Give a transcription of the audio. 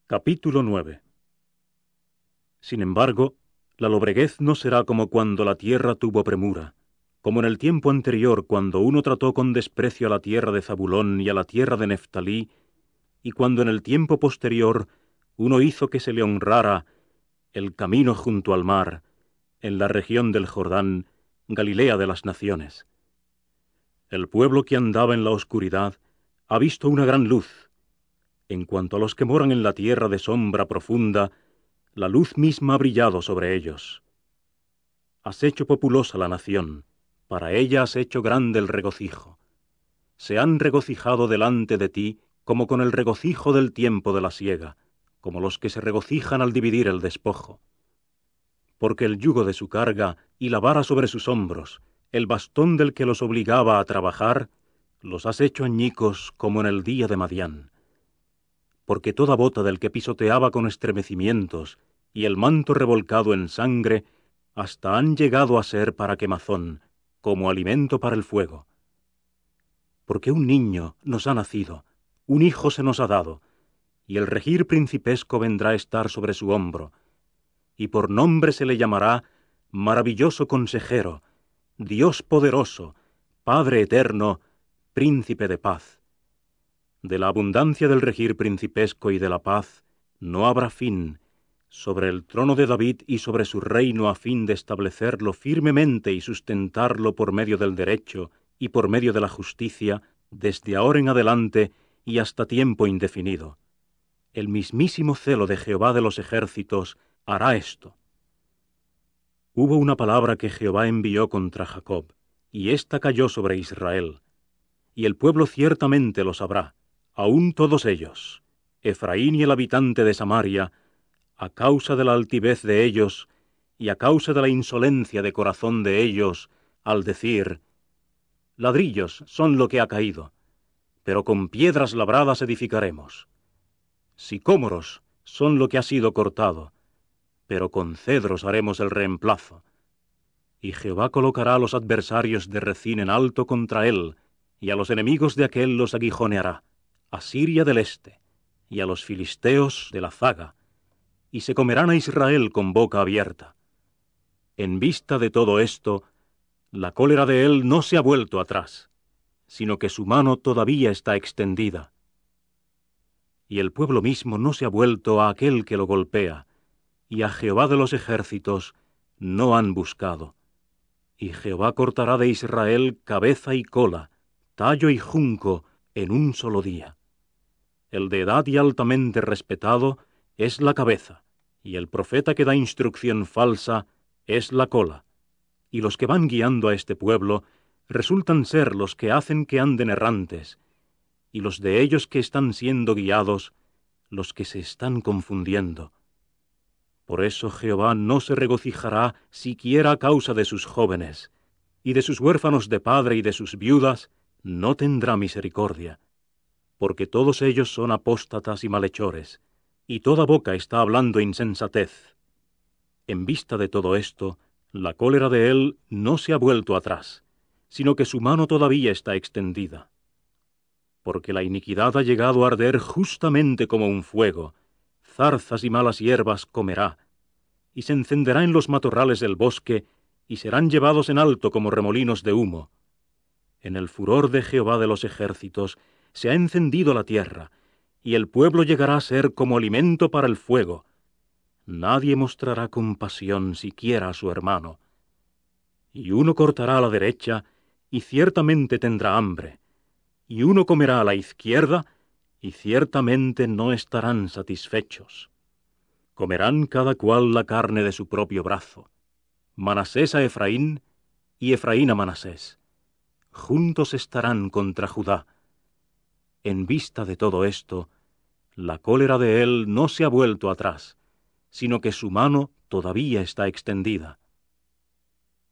Capítulo 9. Sin embargo, la lobreguez no será como cuando la tierra tuvo premura, como en el tiempo anterior cuando uno trató con desprecio a la tierra de Zabulón y a la tierra de Neftalí, y cuando en el tiempo posterior uno hizo que se le honrara el camino junto al mar, en la región del Jordán, Galilea de las naciones. El pueblo que andaba en la oscuridad ha visto una gran luz. En cuanto a los que moran en la tierra de sombra profunda, la luz misma ha brillado sobre ellos. Has hecho populosa la nación, para ella has hecho grande el regocijo. Se han regocijado delante de ti como con el regocijo del tiempo de la siega, como los que se regocijan al dividir el despojo. Porque el yugo de su carga y la vara sobre sus hombros, el bastón del que los obligaba a trabajar, los has hecho añicos como en el día de Madián. Porque toda bota del que pisoteaba con estremecimientos y el manto revolcado en sangre, hasta han llegado a ser para quemazón, como alimento para el fuego. Porque un niño nos ha nacido, un hijo se nos ha dado, y el regir principesco vendrá a estar sobre su hombro, y por nombre se le llamará Maravilloso Consejero, Dios Poderoso, Padre Eterno, Príncipe de Paz. De la abundancia del regir principesco y de la paz no habrá fin, sobre el trono de David y sobre su reino a fin de establecerlo firmemente y sustentarlo por medio del derecho y por medio de la justicia, desde ahora en adelante y hasta tiempo indefinido. El mismísimo celo de Jehová de los ejércitos hará esto. Hubo una palabra que Jehová envió contra Jacob, y ésta cayó sobre Israel. Y el pueblo ciertamente lo sabrá, aun todos ellos, Efraín y el habitante de Samaria, a causa de la altivez de ellos y a causa de la insolencia de corazón de ellos, al decir, ladrillos son lo que ha caído, pero con piedras labradas edificaremos. Sicómoros son lo que ha sido cortado, pero con cedros haremos el reemplazo. Y Jehová colocará a los adversarios de Rezín en alto contra él, y a los enemigos de aquél los aguijoneará, a Siria del este, y a los filisteos de la zaga, y se comerán a Israel con boca abierta. En vista de todo esto, la cólera de él no se ha vuelto atrás, sino que su mano todavía está extendida. Y el pueblo mismo no se ha vuelto a aquel que lo golpea, y a Jehová de los ejércitos no han buscado. Y Jehová cortará de Israel cabeza y cola, tallo y junco, en un solo día. El de edad y altamente respetado es la cabeza, y el profeta que da instrucción falsa es la cola. Y los que van guiando a este pueblo resultan ser los que hacen que anden errantes, y los de ellos que están siendo guiados, los que se están confundiendo. Por eso Jehová no se regocijará siquiera a causa de sus jóvenes, y de sus huérfanos de padre y de sus viudas no tendrá misericordia, porque todos ellos son apóstatas y malhechores, y toda boca está hablando insensatez. En vista de todo esto, la cólera de él no se ha vuelto atrás, sino que su mano todavía está extendida. Porque la iniquidad ha llegado a arder justamente como un fuego, zarzas y malas hierbas comerá, y se encenderá en los matorrales del bosque, y serán llevados en alto como remolinos de humo. En el furor de Jehová de los ejércitos se ha encendido la tierra, y el pueblo llegará a ser como alimento para el fuego. Nadie mostrará compasión siquiera a su hermano. Y uno cortará a la derecha, y ciertamente tendrá hambre, y uno comerá a la izquierda, y ciertamente no estarán satisfechos. Comerán cada cual la carne de su propio brazo, Manasés a Efraín, y Efraín a Manasés. Juntos estarán contra Judá. En vista de todo esto, la cólera de él no se ha vuelto atrás, sino que su mano todavía está extendida.